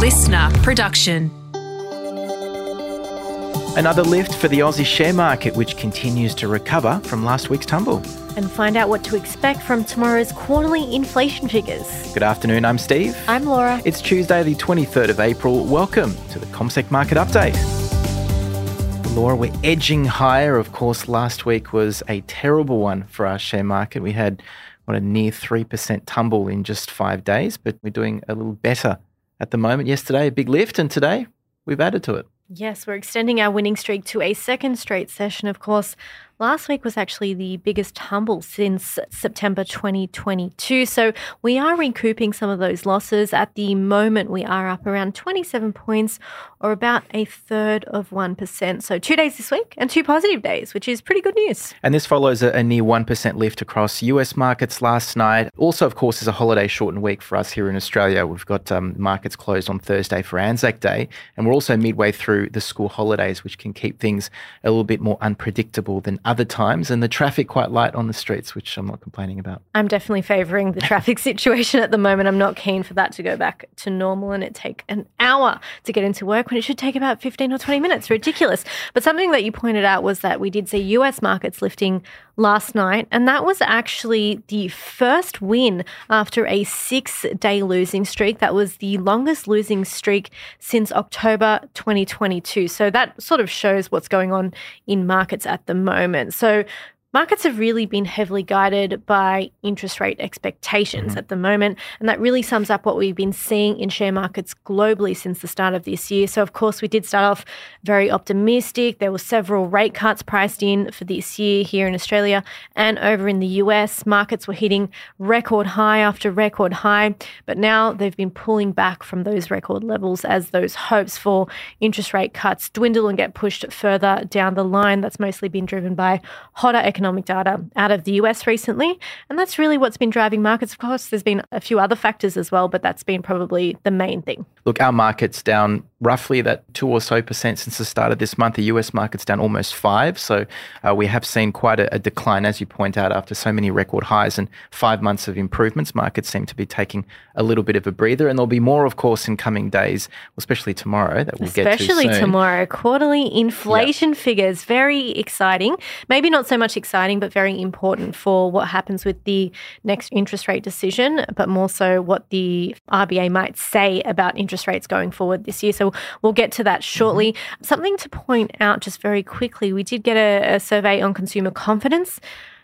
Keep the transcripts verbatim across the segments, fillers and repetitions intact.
listener production. Another lift for the Aussie share market, which continues to recover from last week's tumble. And find out what to expect from tomorrow's quarterly inflation figures. Good afternoon, I'm Steve. I'm Laura. It's Tuesday, the twenty-third of April. Welcome to the CommSec Market Update. Laura, we're edging higher. Of course, last week was a terrible one for our share market. We had, what, a near three percent tumble in just five days, but we're doing a little better at the moment. Yesterday, a big lift, and today we've added to it. Yes, we're extending our winning streak to a second straight session. Of course, last week was actually the biggest tumble since September twenty twenty-two. So we are recouping some of those losses. At the moment, we are up around twenty-seven points, or about a third of one percent. So two days this week and two positive days, which is pretty good news. And this follows a, a near one percent lift across U S markets last night. Also, of course, is a holiday shortened week for us here in Australia. We've got um, markets closed on Thursday for Anzac Day, and we're also midway through the school holidays, which can keep things a little bit more unpredictable than other times, and the traffic quite light on the streets, which I'm not complaining about. I'm definitely favouring the traffic situation at the moment. I'm not keen for that to go back to normal and it take an hour to get into work when it should take about fifteen or twenty minutes. Ridiculous. But something that you pointed out was that we did see U S markets lifting last night, and that was actually the first win after a six-day losing streak. That was the longest losing streak since October twenty twenty-two. So that sort of shows what's going on in markets at the moment. So markets have really been heavily guided by interest rate expectations mm-hmm. at the moment, and that really sums up what we've been seeing in share markets globally since the start of this year. So, of course, we did start off very optimistic. There were several rate cuts priced in for this year here in Australia and over in the U S. Markets were hitting record high after record high, but now they've been pulling back from those record levels as those hopes for interest rate cuts dwindle and get pushed further down the line. That's mostly been driven by hotter economic economic data out of the U S recently, and that's really what's been driving markets. Of course, there's been a few other factors as well, but that's been probably the main thing. Look, our market's down roughly that two or so percent since the start of this month. The U S market's down almost five, so uh, we have seen quite a, a decline, as you point out, after so many record highs and five months of improvements. Markets seem to be taking a little bit of a breather, and there'll be more, of course, in coming days, especially tomorrow, that we'll especially get to soon. Especially tomorrow. Quarterly inflation yep. figures, very exciting. Maybe not so much exciting, but very important for what happens with the next interest rate decision, but more so what the R B A might say about interest rates going forward this year. So we'll get to that shortly. Mm-hmm. Something to point out just very quickly, we did get a, a survey on consumer confidence,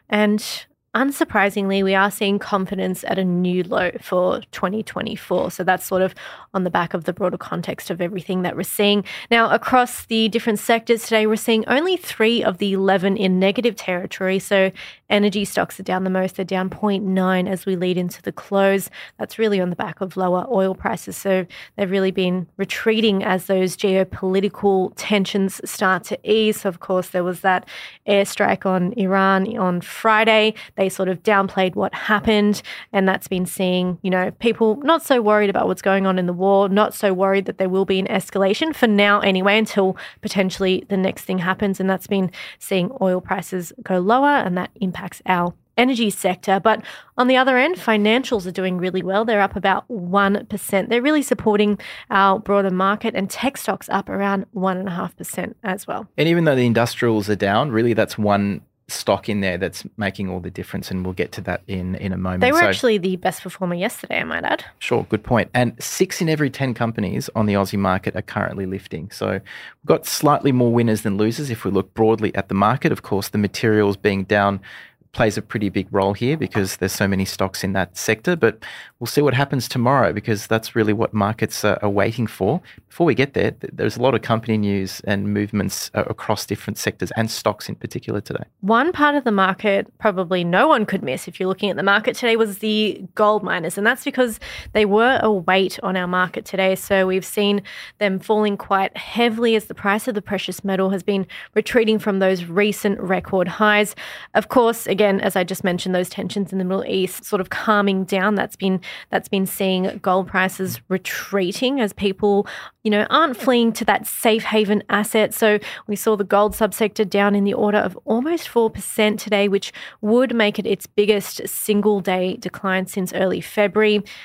and unsurprisingly, we are seeing confidence at a new low for twenty twenty-four. So that's sort of on the back of the broader context of everything that we're seeing. Now, across the different sectors today, we're seeing only three of the eleven in negative territory. So energy stocks are down the most. They're down zero point nine as we lead into the close. That's really on the back of lower oil prices. So they've really been retreating as those geopolitical tensions start to ease. So, of course, there was that airstrike on Iran on Friday. They sort of downplayed what happened, and that's been seeing, you know, people not so worried about what's going on in the war, not so worried that there will be an escalation for now anyway, until potentially the next thing happens, and that's been seeing oil prices go lower, and that impacts our energy sector. But on the other end, financials are doing really well. They're up about one percent. They're really supporting our broader market, and tech stocks up around one point five percent as well. And even though the industrials are down, really that's one stock in there that's making all the difference, and we'll get to that in, in a moment. They were so, actually the best performer yesterday, I might add. Sure, good point. And six in every ten companies on the Aussie market are currently lifting. So we've got slightly more winners than losers if we look broadly at the market. Of course, the materials being down plays a pretty big role here because there's so many stocks in that sector, but we'll see what happens tomorrow because that's really what markets are, are waiting for. Before we get there, there's a lot of company news and movements uh, across different sectors and stocks in particular today. One part of the market probably no one could miss if you're looking at the market today was the gold miners, and that's because they were a weight on our market today. So we've seen them falling quite heavily as the price of the precious metal has been retreating from those recent record highs. Of course, again, as I just mentioned, those tensions in the Middle East sort of calming down. That's been that's been seeing gold prices retreating as people, you know, aren't fleeing to that safe haven asset. So we saw the gold subsector down in the order of almost four percent today, which would make it its biggest single day decline since early February.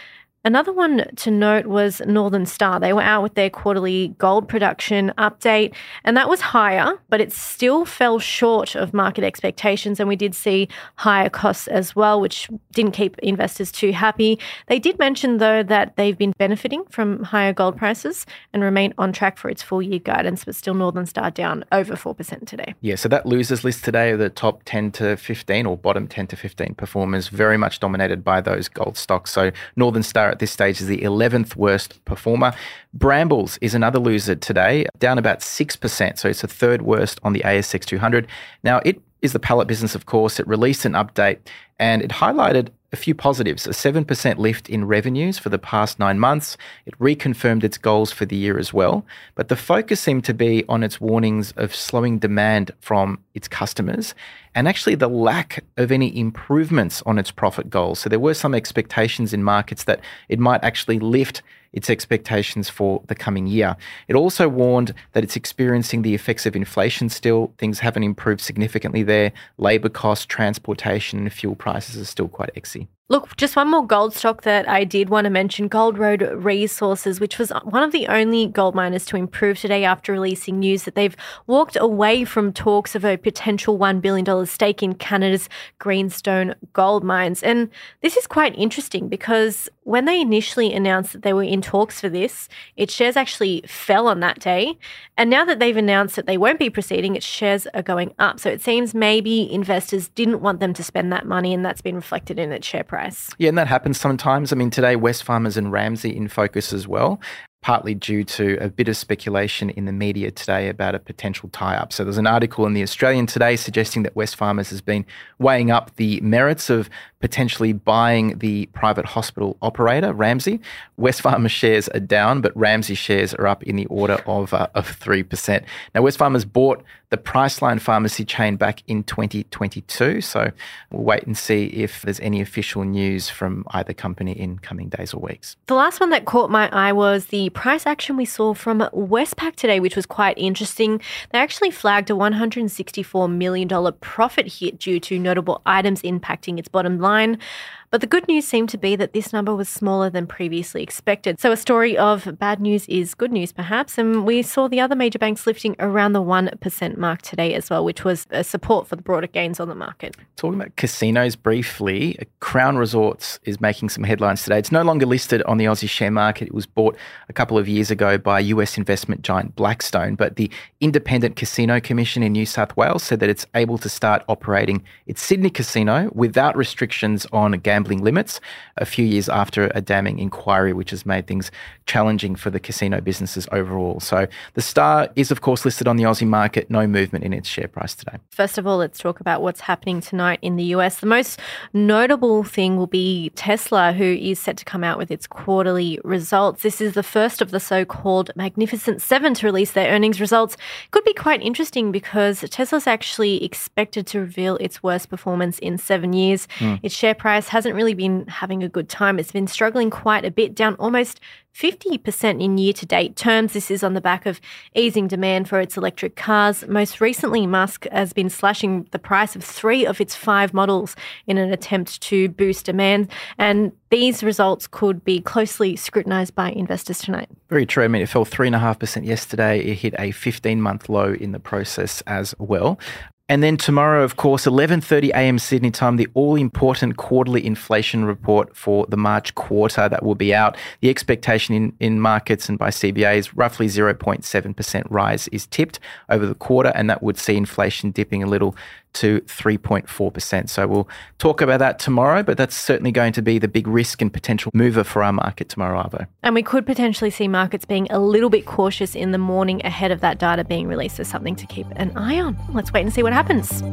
Another one to note was Northern Star. They were out with their quarterly gold production update, and that was higher, but it still fell short of market expectations, and we did see higher costs as well, which didn't keep investors too happy. They did mention, though, that they've been benefiting from higher gold prices and remain on track for its full-year guidance, but still Northern Star down over four percent today. Yeah, so that losers list today of the top ten to fifteen or bottom ten to fifteen performers very much dominated by those gold stocks. So Northern Star at this stage is the eleventh worst performer. Brambles is another loser today, down about six percent. So it's the third worst on the A S X two hundred. Now, it is the pallet business, of course. It released an update and it highlighted a few positives, a seven percent lift in revenues for the past nine months. It reconfirmed its goals for the year as well. But the focus seemed to be on its warnings of slowing demand from its customers and actually the lack of any improvements on its profit goals. So there were some expectations in markets that it might actually lift its expectations for the coming year. It also warned that it's experiencing the effects of inflation still. Things haven't improved significantly there. Labour costs, transportation and fuel prices are still quite exy. Look, just one more gold stock that I did want to mention, Gold Road Resources, which was one of the only gold miners to improve today after releasing news that they've walked away from talks of a potential one billion dollars stake in Canada's Greenstone gold mines. And this is quite interesting because when they initially announced that they were in talks for this, its shares actually fell on that day. And now that they've announced that they won't be proceeding, its shares are going up. So it seems maybe investors didn't want them to spend that money, and that's been reflected in its share price. Yeah, and that happens sometimes. I mean, today, Wesfarmers and Ramsay in focus as well, partly due to a bit of speculation in the media today about a potential tie-up. So there's an article in the Australian today suggesting that Wesfarmers has been weighing up the merits of potentially buying the private hospital operator, Ramsay. Wesfarmers shares are down, but Ramsay shares are up in the order of uh, of three percent. Now, Wesfarmers bought the Priceline pharmacy chain back in twenty twenty-two, so we'll wait and see if there's any official news from either company in coming days or weeks. The last one that caught my eye was the price action we saw from Westpac today, which was quite interesting. They actually flagged a one hundred sixty-four million dollars profit hit due to notable items impacting its bottom line. But the good news seemed to be that this number was smaller than previously expected. So a story of bad news is good news, perhaps. And we saw the other major banks lifting around the one percent mark today as well, which was a support for the broader gains on the market. Talking about casinos briefly, Crown Resorts is making some headlines today. It's no longer listed on the Aussie share market. It was bought a couple of years ago by U S investment giant Blackstone, but the Independent Casino Commission in New South Wales said that it's able to start operating its Sydney casino without restrictions on gambling limits a few years after a damning inquiry, which has made things challenging for the casino businesses overall. So the Star is, of course, listed on the Aussie market. No movement in its share price today. First of all, let's talk about what's happening tonight in the U S. The most notable thing will be Tesla, who is set to come out with its quarterly results. This is the first of the so-called Magnificent Seven to release their earnings results. Could be quite interesting because Tesla's actually expected to reveal its worst performance in seven years. Mm. Its share price hasn't really been having a good time. It's been struggling quite a bit, down almost fifty percent in year-to-date terms. This is on the back of easing demand for its electric cars. Most recently, Musk has been slashing the price of three of its five models in an attempt to boost demand, and these results could be closely scrutinised by investors tonight. Very true. I mean, it fell three point five percent yesterday. It hit a fifteen-month low in the process as well. And then tomorrow, of course, eleven thirty a.m. Sydney time, the all-important quarterly inflation report for the March quarter that will be out. The expectation in, in markets and by C B A is roughly zero point seven percent rise is tipped over the quarter, and that would see inflation dipping a little to three point four percent. So we'll talk about that tomorrow, but that's certainly going to be the big risk and potential mover for our market tomorrow, Arvo. And we could potentially see markets being a little bit cautious in the morning ahead of that data being released. So something to keep an eye on. Let's wait and see what happens.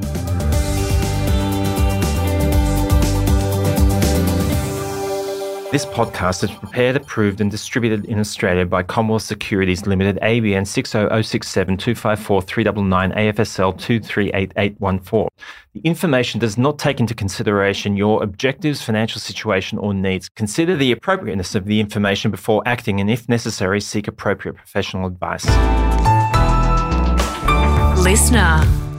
This podcast is prepared, approved and distributed in Australia by Commonwealth Securities Limited, A B N six zero zero six seven two five four three nine nine, A F S L two three eight eight one four. The information does not take into consideration your objectives, financial situation or needs. Consider the appropriateness of the information before acting and, if necessary, seek appropriate professional advice. Listener.